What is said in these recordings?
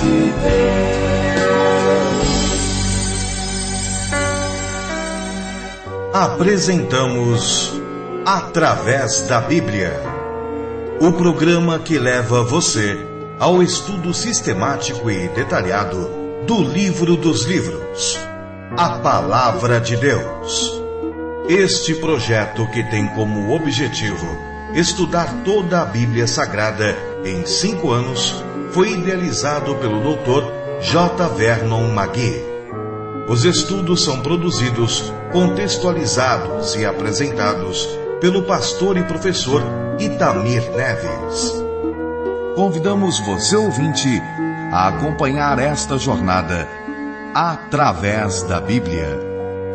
Apresentamos Através da Bíblia, o programa que leva você ao estudo sistemático e detalhado do livro dos livros, a Palavra de Deus. Este projeto, que tem como objetivo estudar toda a Bíblia Sagrada em 5 anos, foi idealizado pelo Dr. J. Vernon McGee. Os estudos são produzidos, contextualizados e apresentados pelo pastor e professor Itamir Neves. Convidamos você, ouvinte, a acompanhar esta jornada através da Bíblia.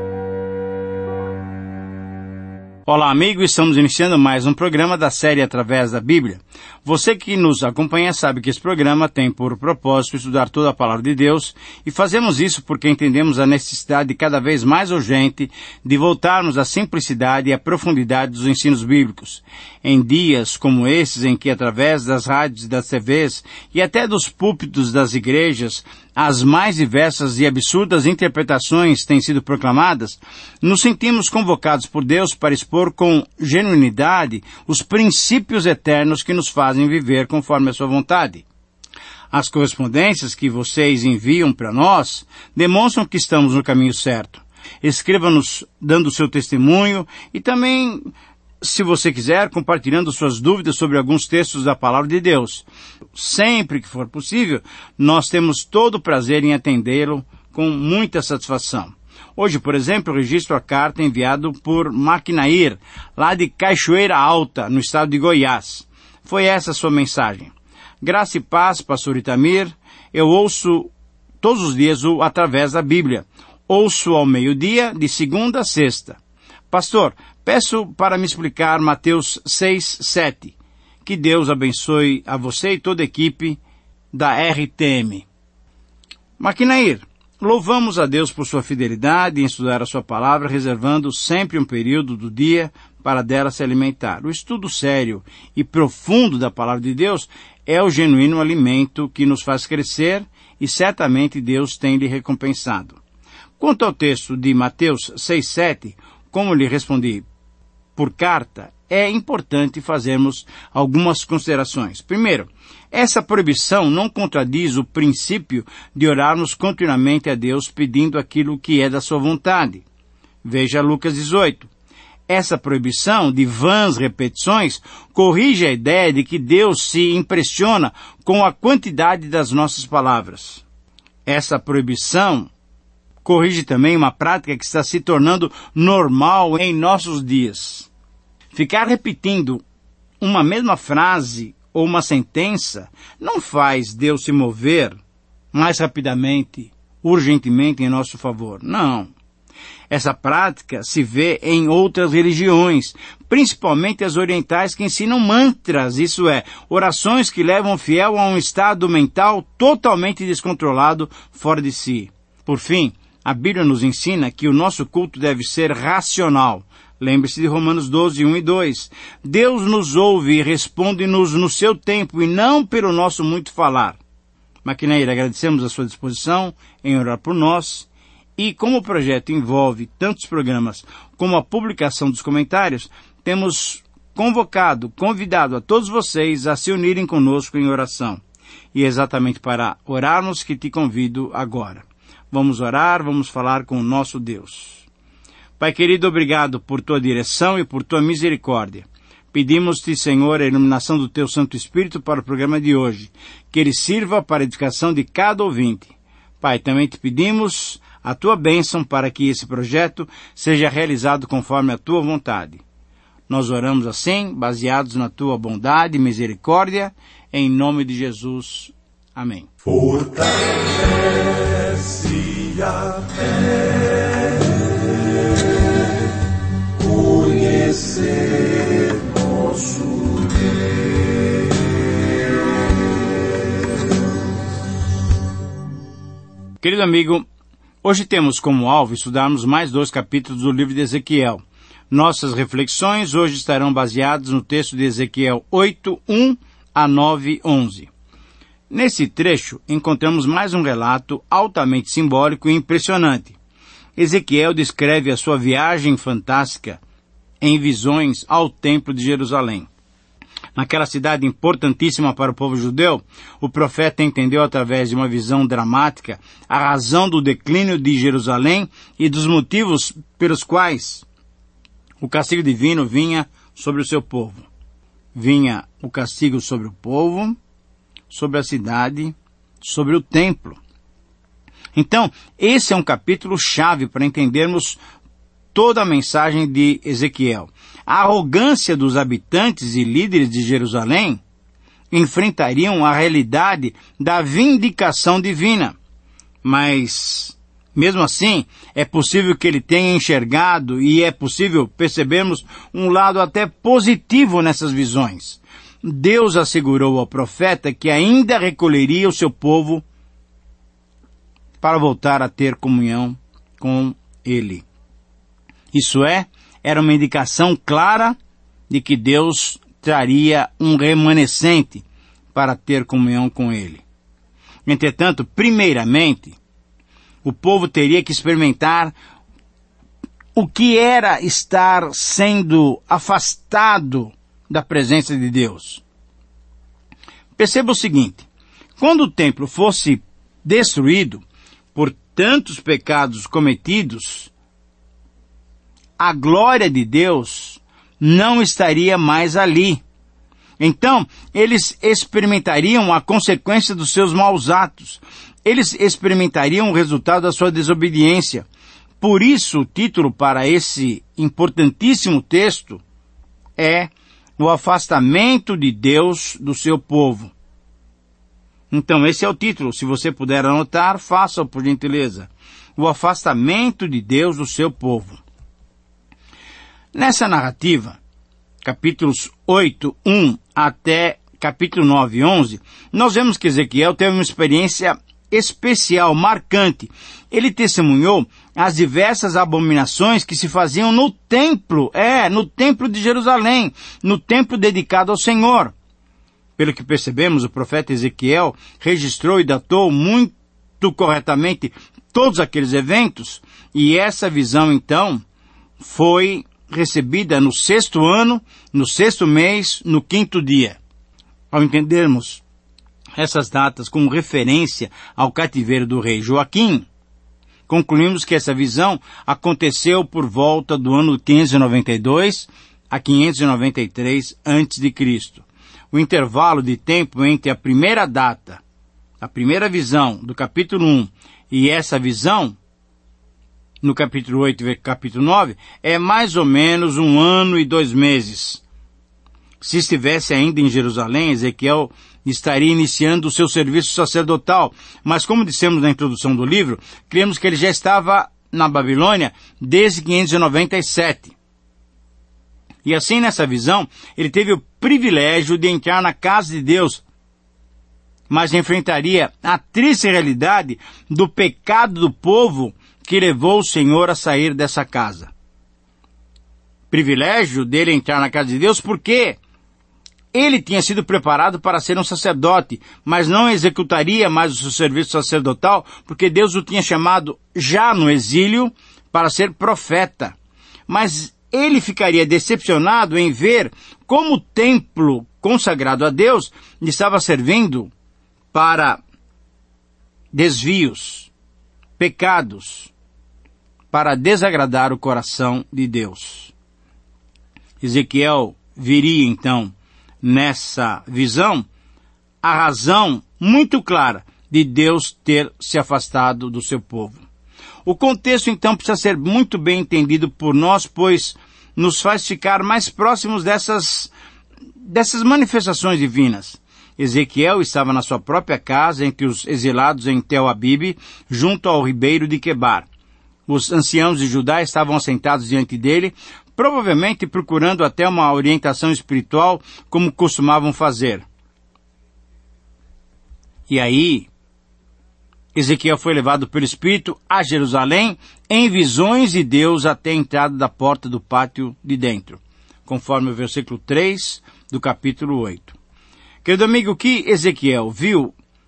Olá, amigo, estamos iniciando mais um programa da série Através da Bíblia. Você que nos acompanha sabe que esse programa tem por propósito estudar toda a Palavra de Deus, e fazemos isso porque entendemos a necessidade cada vez mais urgente de voltarmos à simplicidade e à profundidade dos ensinos bíblicos. Em dias como esses, em que através das rádios e das TVs e até dos púlpitos das igrejas, as mais diversas e absurdas interpretações têm sido proclamadas, nos sentimos convocados por Deus para expor com genuinidade os princípios eternos que nos fazem viver conforme a sua vontade. As correspondências que vocês enviam para nós demonstram que estamos no caminho certo. Escreva-nos dando seu testemunho e também, se você quiser, compartilhando suas dúvidas sobre alguns textos da Palavra de Deus. Sempre que for possível, nós temos todo o prazer em atendê-lo com muita satisfação. Hoje, por exemplo, eu registro a carta enviada por Maquinair, lá de Cachoeira Alta, no estado de Goiás. Foi essa a sua mensagem. Graça e paz, pastor Itamir. Eu ouço todos os dias através da Bíblia. Ouço ao meio-dia, de segunda a sexta. Pastor, peço para me explicar Mateus 6:7. Que Deus abençoe a você e toda a equipe da RTM. Maquinair, louvamos a Deus por sua fidelidade em estudar a sua palavra, reservando sempre um período do dia para dela se alimentar. O estudo sério e profundo da palavra de Deus é o genuíno alimento que nos faz crescer, e certamente Deus tem lhe recompensado. Quanto ao texto de Mateus 6:7, como lhe respondi por carta, é importante fazermos algumas considerações. Primeiro, essa proibição não contradiz o princípio de orarmos continuamente a Deus pedindo aquilo que é da sua vontade. Veja Lucas 18. Essa proibição de vãs repetições corrige a ideia de que Deus se impressiona com a quantidade das nossas palavras. Essa proibição corrige também uma prática que está se tornando normal em nossos dias. Ficar repetindo uma mesma frase ou uma sentença não faz Deus se mover mais rapidamente, urgentemente em nosso favor. Não. Essa prática se vê em outras religiões, principalmente as orientais, que ensinam mantras, isso é, orações que levam o fiel a um estado mental totalmente descontrolado, fora de si. Por fim, a Bíblia nos ensina que o nosso culto deve ser racional. Lembre-se de Romanos 12, 1 e 2. Deus nos ouve e responde-nos no seu tempo e não pelo nosso muito falar. Maquinaíra, agradecemos a sua disposição em orar por nós, e como o projeto envolve tantos programas como a publicação dos comentários, temos convidado a todos vocês a se unirem conosco em oração. E é exatamente para orarmos que te convido agora. Vamos orar, vamos falar com o nosso Deus. Pai querido, obrigado por tua direção e por tua misericórdia. Pedimos-te, Senhor, a iluminação do teu Santo Espírito para o programa de hoje, que ele sirva para a edificação de cada ouvinte. Pai, também te pedimos a tua bênção para que esse projeto seja realizado conforme a tua vontade. Nós oramos assim, baseados na tua bondade e misericórdia, em nome de Jesus. Amém. Fortalece a fé, conhecer nosso Deus. Querido amigo, hoje temos como alvo estudarmos mais 2 capítulos do livro de Ezequiel. Nossas reflexões hoje estarão baseadas no texto de Ezequiel 8, 1 a 9, 11. Nesse trecho, encontramos mais um relato altamente simbólico e impressionante. Ezequiel descreve a sua viagem fantástica em visões ao Templo de Jerusalém. Naquela cidade importantíssima para o povo judeu, o profeta entendeu através de uma visão dramática a razão do declínio de Jerusalém e dos motivos pelos quais o castigo divino vinha sobre o seu povo. Vinha o castigo sobre o povo, sobre a cidade, sobre o templo. Então, esse é um capítulo chave para entendermos toda a mensagem de Ezequiel. A arrogância dos habitantes e líderes de Jerusalém enfrentariam a realidade da vindicação divina. Mas, mesmo assim, é possível que ele tenha enxergado e é possível percebermos um lado até positivo nessas visões. Deus assegurou ao profeta que ainda recolheria o seu povo para voltar a ter comunhão com ele. Isso era uma indicação clara de que Deus traria um remanescente para ter comunhão com ele. Entretanto, primeiramente, o povo teria que experimentar o que era estar sendo afastado da presença de Deus. Perceba o seguinte: quando o templo fosse destruído por tantos pecados cometidos, a glória de Deus não estaria mais ali. Então, eles experimentariam a consequência dos seus maus atos. Eles experimentariam o resultado da sua desobediência. Por isso, o título para esse importantíssimo texto é o afastamento de Deus do seu povo. Então, esse é o título. Se você puder anotar, faça-o por gentileza. O afastamento de Deus do seu povo. Nessa narrativa, capítulos 8, 1 até capítulo 9, 11, nós vemos que Ezequiel teve uma experiência especial, marcante. Ele testemunhou as diversas abominações que se faziam no templo de Jerusalém, no templo dedicado ao Senhor. Pelo que percebemos, o profeta Ezequiel registrou e datou muito corretamente todos aqueles eventos, e essa visão, então, foi recebida no 6º ano, no 6º mês, no 5º dia. Ao entendermos essas datas como referência ao cativeiro do rei Joaquim, concluímos que essa visão aconteceu por volta do ano 592 a 593 a.C. O intervalo de tempo entre a primeira data, a primeira visão do capítulo 1 e essa visão, no capítulo 8 e capítulo 9, é mais ou menos 1 ano e 2 meses. Se estivesse ainda em Jerusalém, Ezequiel estaria iniciando o seu serviço sacerdotal, mas como dissemos na introdução do livro, cremos que ele já estava na Babilônia desde 597. E assim, nessa visão, ele teve o privilégio de entrar na casa de Deus, mas enfrentaria a triste realidade do pecado do povo que levou o Senhor a sair dessa casa. Privilégio dele entrar na casa de Deus porque ele tinha sido preparado para ser um sacerdote, mas não executaria mais o seu serviço sacerdotal porque Deus o tinha chamado já no exílio para ser profeta. Mas ele ficaria decepcionado em ver como o templo consagrado a Deus estava servindo para desvios, pecados, para desagradar o coração de Deus. Ezequiel viria então, nessa visão, a razão muito clara de Deus ter se afastado do seu povo. O contexto então precisa ser muito bem entendido por nós, pois nos faz ficar mais próximos dessas manifestações divinas. Ezequiel estava na sua própria casa, entre os exilados em Tel Abibe, junto ao ribeiro de Quebar. Os anciãos de Judá estavam assentados diante dele, provavelmente procurando até uma orientação espiritual, como costumavam fazer. E aí, Ezequiel foi levado pelo Espírito a Jerusalém, em visões de Deus até a entrada da porta do pátio de dentro, conforme o versículo 3 do capítulo 8. Querido amigo, o que Ezequiel viu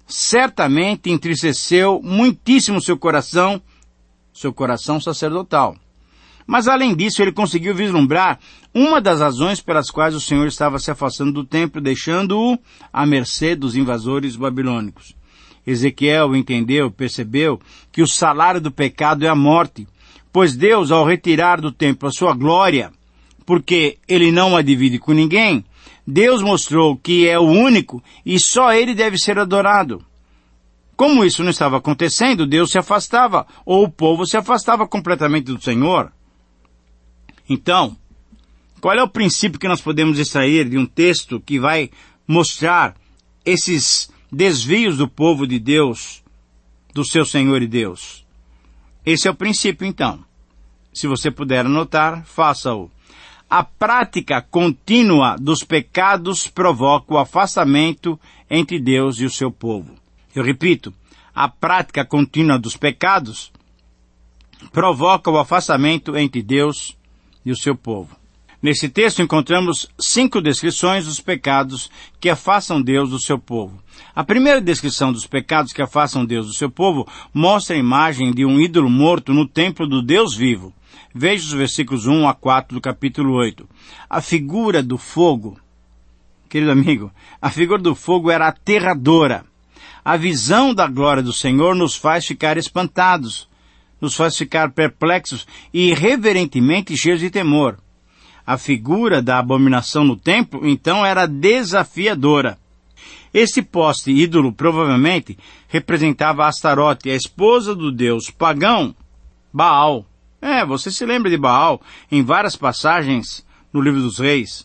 certamente entristeceu muitíssimo seu coração sacerdotal. Mas além disso, ele conseguiu vislumbrar uma das razões pelas quais o Senhor estava se afastando do templo, deixando-o à mercê dos invasores babilônicos. Ezequiel percebeu que o salário do pecado é a morte, pois Deus, ao retirar do templo a sua glória, porque ele não a divide com ninguém, Deus mostrou que é o único e só ele deve ser adorado. Como isso não estava acontecendo, Deus se afastava, ou o povo se afastava completamente do Senhor. Então, qual é o princípio que nós podemos extrair de um texto que vai mostrar esses desvios do povo de Deus, do seu Senhor e Deus? Esse é o princípio, então. Se você puder anotar, faça-o. A prática contínua dos pecados provoca o afastamento entre Deus e o seu povo. Eu repito, a prática contínua dos pecados provoca o afastamento entre Deus e o seu povo. Nesse texto encontramos 5 descrições dos pecados que afastam Deus do seu povo. A primeira descrição dos pecados que afastam Deus do seu povo mostra a imagem de um ídolo morto no templo do Deus vivo. Veja os versículos 1 a 4 do capítulo 8. A figura do fogo, querido amigo, a figura do fogo era aterradora. A visão da glória do Senhor nos faz ficar espantados, nos faz ficar perplexos e reverentemente cheios de temor. A figura da abominação no templo, então, era desafiadora. Esse poste ídolo provavelmente representava Astarote, a esposa do deus pagão Baal. Você se lembra de Baal em várias passagens no livro dos reis.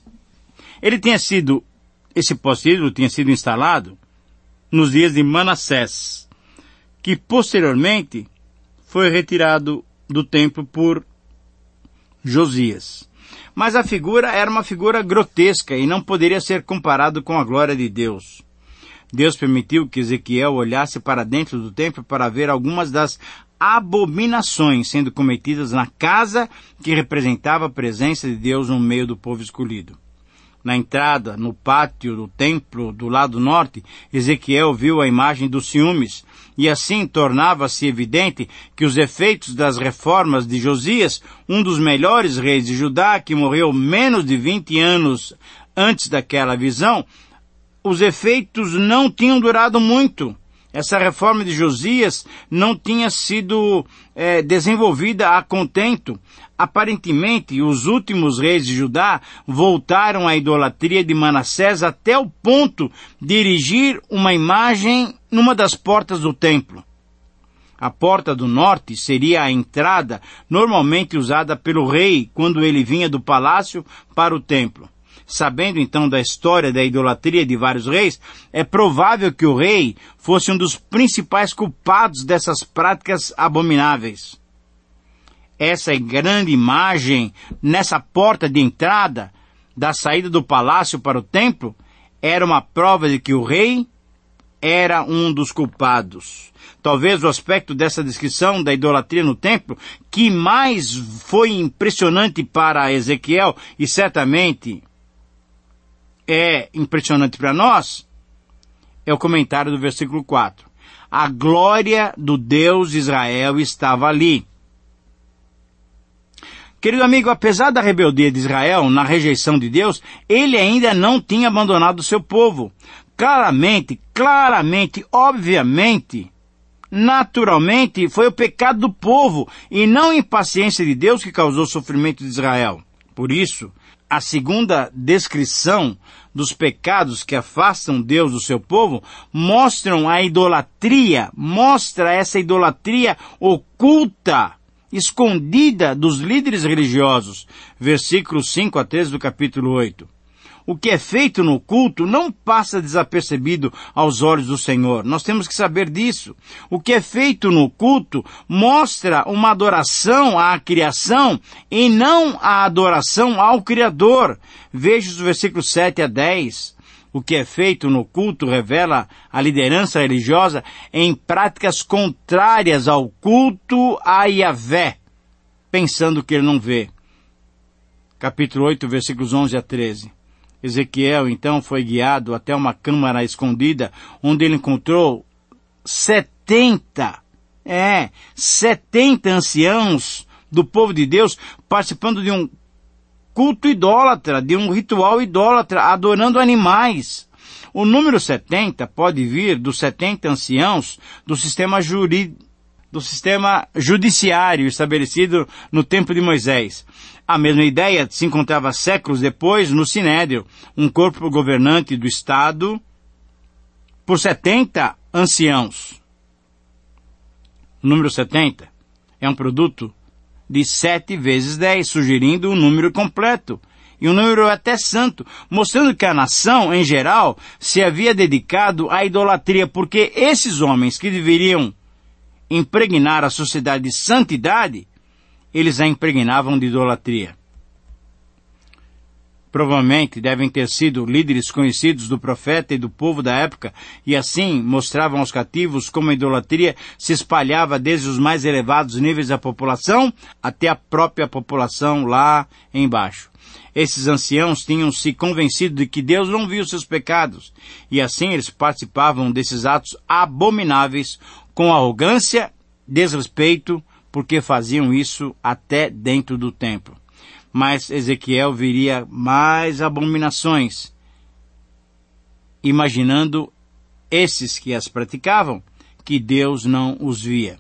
Esse poste ídolo tinha sido instalado nos dias de Manassés, que posteriormente foi retirado do templo por Josias. Mas a figura era uma figura grotesca e não poderia ser comparado com a glória de Deus. Deus permitiu que Ezequiel olhasse para dentro do templo para ver algumas das abominações sendo cometidas na casa que representava a presença de Deus no meio do povo escolhido. Na entrada, no pátio do templo do lado norte, Ezequiel viu a imagem dos ciúmes, e assim tornava-se evidente que os efeitos das reformas de Josias, um dos melhores reis de Judá, que morreu menos de 20 anos antes daquela visão, os efeitos não tinham durado muito. Essa reforma de Josias não tinha sido desenvolvida a contento. Aparentemente, os últimos reis de Judá voltaram à idolatria de Manassés até o ponto de erigir uma imagem numa das portas do templo. A porta do norte seria a entrada normalmente usada pelo rei quando ele vinha do palácio para o templo. Sabendo então da história da idolatria de vários reis, é provável que o rei fosse um dos principais culpados dessas práticas abomináveis. Essa grande imagem nessa porta de entrada da saída do palácio para o templo era uma prova de que o rei era um dos culpados. Talvez o aspecto dessa descrição da idolatria no templo que mais foi impressionante para Ezequiel e certamente é impressionante para nós, é o comentário do versículo 4. A glória do Deus de Israel estava ali. Querido amigo, apesar da rebeldia de Israel na rejeição de Deus, ele ainda não tinha abandonado o seu povo. Claramente, obviamente, naturalmente, foi o pecado do povo e não a impaciência de Deus que causou o sofrimento de Israel. Por isso, a segunda descrição dos pecados que afastam Deus do seu povo mostra essa idolatria oculta, escondida dos líderes religiosos. Versículos 5 a 13 do capítulo 8. O que é feito no culto não passa desapercebido aos olhos do Senhor. Nós temos que saber disso. O que é feito no culto mostra uma adoração à criação e não a adoração ao Criador. Veja os versículos 7 a 10. O que é feito no culto revela a liderança religiosa em práticas contrárias ao culto a Yahvé, pensando que ele não vê. Capítulo 8, versículos 11 a 13. Ezequiel, então, foi guiado até uma câmara escondida, onde ele encontrou 70 anciãos do povo de Deus participando de um culto idólatra, de um ritual idólatra, adorando animais. O número 70 pode vir dos 70 anciãos do sistema judiciário estabelecido no tempo de Moisés. A mesma ideia se encontrava séculos depois no Sinédrio, um corpo governante do Estado por 70 anciãos. O número 70 é um produto de 7 vezes 10, sugerindo um número completo, e um número até santo, mostrando que a nação, em geral, se havia dedicado à idolatria, porque esses homens que deveriam impregnar a sociedade de santidade, eles a impregnavam de idolatria. Provavelmente devem ter sido líderes conhecidos do profeta e do povo da época, e assim mostravam aos cativos como a idolatria se espalhava desde os mais elevados níveis da população até a própria população lá embaixo. Esses anciãos tinham se convencido de que Deus não viu seus pecados, e assim eles participavam desses atos abomináveis com arrogância, desrespeito, porque faziam isso até dentro do templo. Mas Ezequiel viria mais abominações, imaginando esses que as praticavam, que Deus não os via.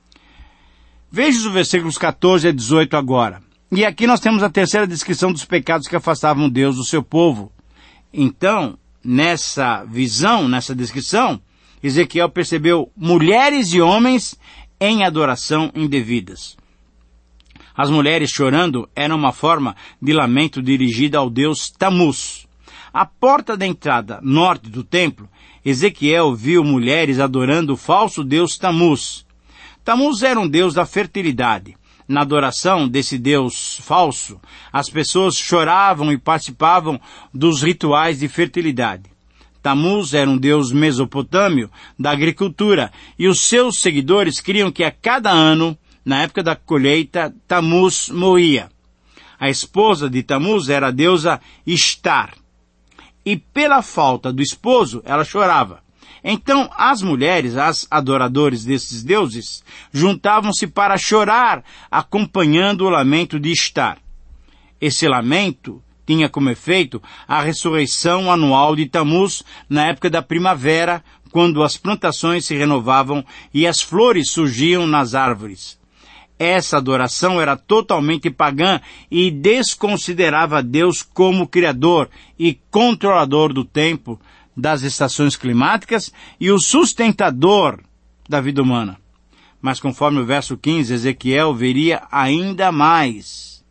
Veja os versículos 14 a 18 agora. E aqui nós temos a terceira descrição dos pecados que afastavam Deus do seu povo. Então, nessa visão, nessa descrição, Ezequiel percebeu mulheres e homens em adoração indevidas. As mulheres chorando era uma forma de lamento dirigida ao deus Tamuz. À porta da entrada norte do templo, Ezequiel viu mulheres adorando o falso deus Tamuz. Tamuz era um deus da fertilidade. Na adoração desse deus falso, as pessoas choravam e participavam dos rituais de fertilidade. Tamuz era um deus mesopotâmio da agricultura, e os seus seguidores criam que a cada ano, na época da colheita, Tamuz morria. A esposa de Tamuz era a deusa Ishtar. E pela falta do esposo, ela chorava. Então, as mulheres, as adoradores desses deuses, juntavam-se para chorar, acompanhando o lamento de Ishtar. Esse lamento tinha como efeito a ressurreição anual de Tamuz na época da primavera, quando as plantações se renovavam e as flores surgiam nas árvores. Essa adoração era totalmente pagã e desconsiderava Deus como Criador e controlador do tempo, das estações climáticas e o sustentador da vida humana. Mas conforme o verso 15, Ezequiel veria ainda mais.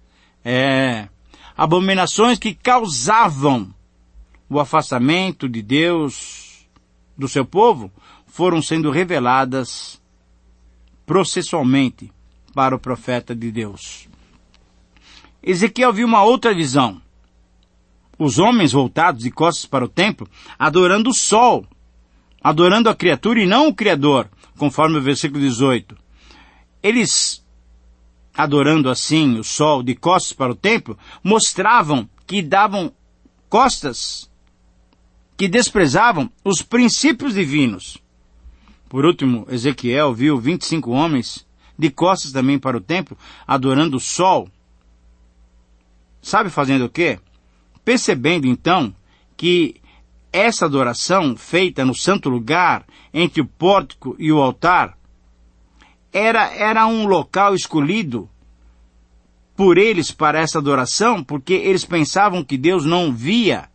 Abominações que causavam o afastamento de Deus do seu povo foram sendo reveladas processualmente para o profeta de Deus. Ezequiel viu uma outra visão. Os homens voltados de costas para o templo, adorando o sol, adorando a criatura e não o Criador, conforme o versículo 18. Eles, adorando assim o sol de costas para o templo, mostravam que davam costas, que desprezavam os princípios divinos. Por último, Ezequiel viu 25 homens de costas também para o templo, adorando o sol. Sabe fazendo o quê? Percebendo então que essa adoração feita no santo lugar, entre o pórtico e o altar, era um local escolhido por eles para essa adoração, porque eles pensavam que Deus não via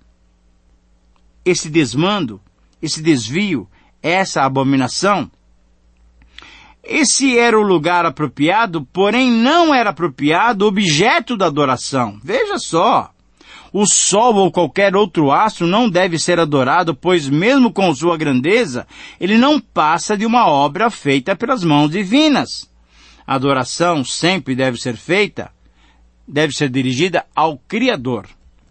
esse desmando, esse desvio, essa abominação. Esse era o lugar apropriado, porém não era apropriado o objeto da adoração. Veja só, o sol ou qualquer outro astro não deve ser adorado, pois mesmo com sua grandeza, ele não passa de uma obra feita pelas mãos divinas. A adoração sempre deve ser dirigida ao Criador.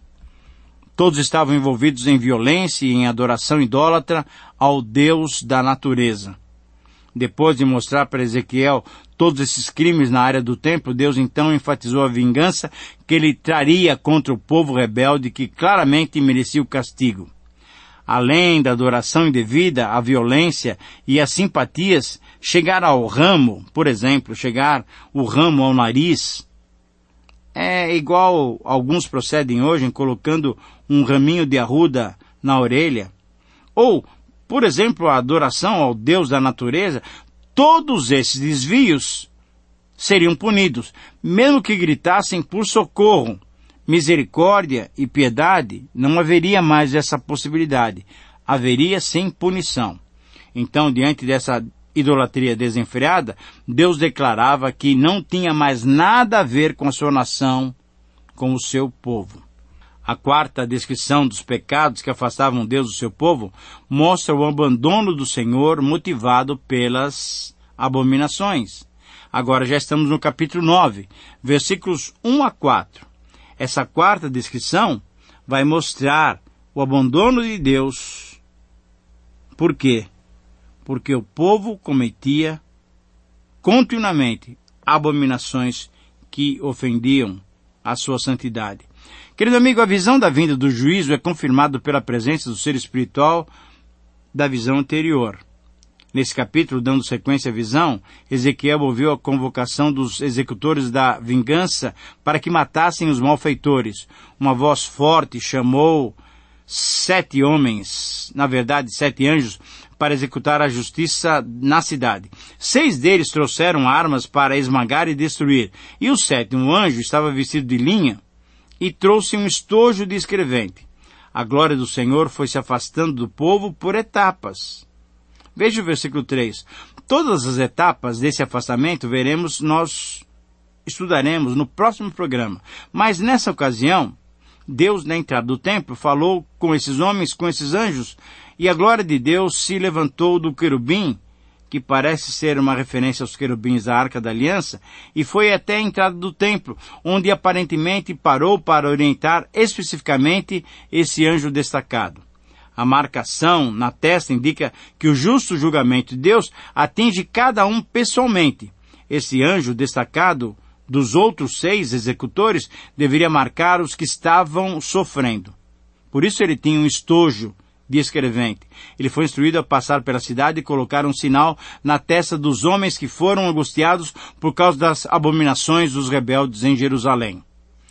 Todos estavam envolvidos em violência e em adoração idólatra ao Deus da natureza. Depois de mostrar para Ezequiel todos esses crimes na área do templo, Deus então enfatizou a vingança que ele traria contra o povo rebelde que claramente merecia o castigo. além da adoração indevida, a violência e as simpatias, chegar ao ramo, por exemplo, chegar o ramo ao nariz, é igual alguns procedem hoje em colocando um raminho de arruda na orelha. Ou, por exemplo, a adoração ao Deus da natureza. Todos esses desvios seriam punidos, mesmo que gritassem por socorro, misericórdia e piedade, não haveria mais essa possibilidade. Haveria sim punição. Então, diante dessa idolatria desenfreada, Deus declarava que não tinha mais nada a ver com a sua nação, com o seu povo. A quarta descrição dos pecados que afastavam Deus do seu povo mostra o abandono do Senhor motivado pelas abominações. Agora já estamos no capítulo 9, versículos 1 a 4. Essa quarta descrição vai mostrar o abandono de Deus. Por quê? Porque o povo cometia continuamente abominações que ofendiam a sua santidade. Querido amigo, a visão da vinda do juízo é confirmada pela presença do ser espiritual da visão anterior. Nesse capítulo, dando sequência à visão, Ezequiel ouviu a convocação dos executores da vingança para que matassem os malfeitores. Uma voz forte chamou 7 homens, na verdade 7 anjos, para executar a justiça na cidade. 6 deles trouxeram armas para esmagar e destruir, e o 7º anjo estava vestido de linha e trouxe um estojo de escrevente. A glória do Senhor foi se afastando do povo por etapas. Veja o versículo 3. Todas as etapas desse afastamento nós estudaremos no próximo programa. Mas nessa ocasião, Deus, na entrada do templo, falou com esses homens, com esses anjos, e a glória de Deus se levantou do querubim, que parece ser uma referência aos querubins da Arca da Aliança, e foi até a entrada do templo, onde aparentemente parou para orientar especificamente esse anjo destacado. A marcação na testa indica que o justo julgamento de Deus atinge cada um pessoalmente. Esse anjo destacado dos outros 6 executores deveria marcar os que estavam sofrendo. Por isso ele tinha um estojo de escrevente. Ele foi instruído a passar pela cidade e colocar um sinal na testa dos homens que foram angustiados por causa das abominações dos rebeldes em Jerusalém.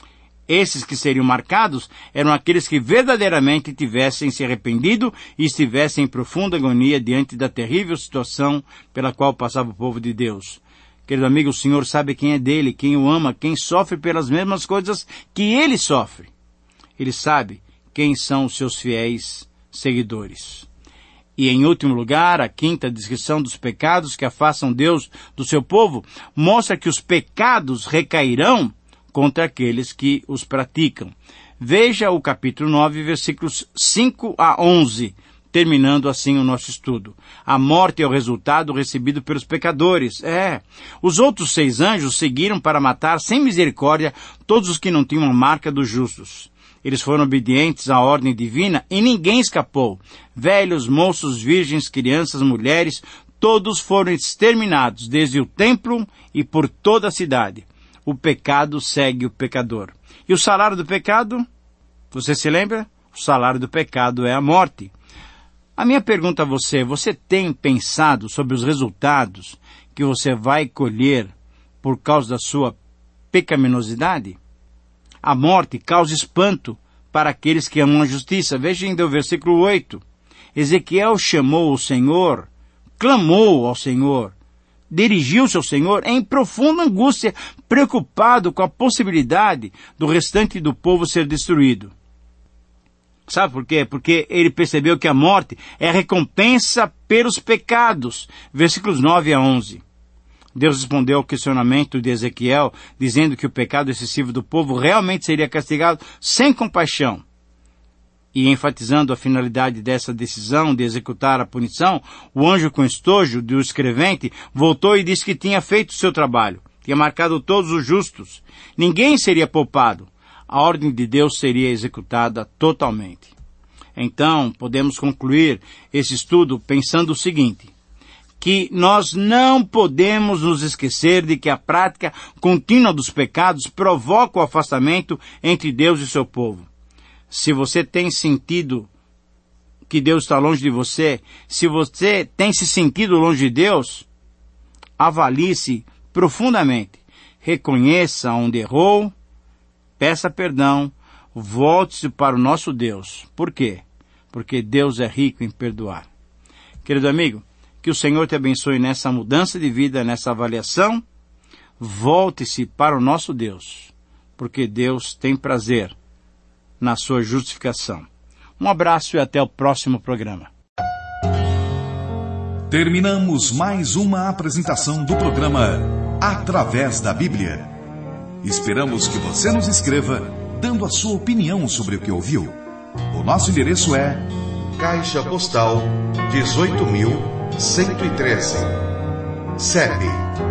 Esses que seriam marcados eram aqueles que verdadeiramente tivessem se arrependido e estivessem em profunda agonia diante da terrível situação pela qual passava o povo de Deus. Querido amigo, o Senhor sabe quem é dele, quem o ama, quem sofre pelas mesmas coisas que ele sofre. Ele sabe quem são os seus fiéis seguidores. E em último lugar, a quinta descrição dos pecados que afastam Deus do seu povo mostra que os pecados recairão contra aqueles que os praticam. Veja o capítulo 9, versículos 5 a 11, terminando assim o nosso estudo. A morte é o resultado recebido pelos pecadores. Os outros 6 anjos seguiram para matar sem misericórdia todos os que não tinham a marca dos justos. Eles foram obedientes à ordem divina e ninguém escapou. Velhos, moços, virgens, crianças, mulheres, todos foram exterminados desde o templo e por toda a cidade. O pecado segue o pecador. E o salário do pecado? Você se lembra? O salário do pecado é a morte. A minha pergunta a você tem pensado sobre os resultados que você vai colher por causa da sua pecaminosidade? A morte causa espanto para aqueles que amam a justiça. Veja ainda o versículo 8. Ezequiel chamou o Senhor, clamou ao Senhor, dirigiu-se ao Senhor em profunda angústia, preocupado com a possibilidade do restante do povo ser destruído. Sabe por quê? Porque ele percebeu que a morte é a recompensa pelos pecados. Versículos 9 a 11. Deus respondeu ao questionamento de Ezequiel, dizendo que o pecado excessivo do povo realmente seria castigado sem compaixão. E enfatizando a finalidade dessa decisão de executar a punição, o anjo com estojo do escrevente voltou e disse que tinha feito o seu trabalho, tinha marcado todos os justos. Ninguém seria poupado. A ordem de Deus seria executada totalmente. Então, podemos concluir esse estudo pensando o seguinte: que nós não podemos nos esquecer de que a prática contínua dos pecados provoca o afastamento entre Deus e seu povo. Se você tem sentido que Deus está longe de você, se você tem se sentido longe de Deus, avalie-se profundamente. Reconheça onde errou, peça perdão, volte-se para o nosso Deus. Por quê? Porque Deus é rico em perdoar. Querido amigo, que o Senhor te abençoe nessa mudança de vida, nessa avaliação. Volte-se para o nosso Deus, porque Deus tem prazer na sua justificação. Um abraço e até o próximo programa. Terminamos mais uma apresentação do programa Através da Bíblia. Esperamos que você nos escreva, dando a sua opinião sobre o que ouviu. O nosso endereço é Caixa Postal 18.113, CEP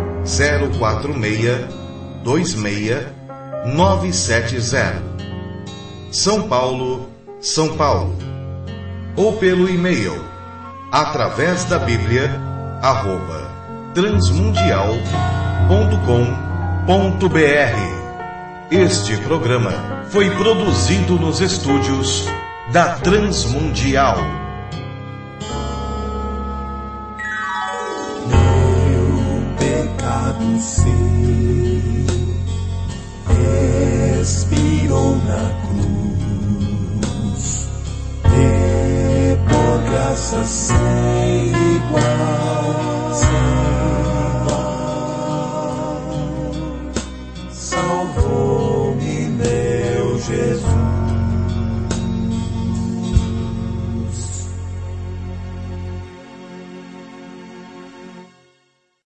04626-970, São Paulo, São Paulo. Ou pelo e-mail através da Bíblia @transmundial.com.br. Este programa foi produzido nos estúdios da Transmundial. Meu pecado sei, expirou na cruz, e por graça sem igual.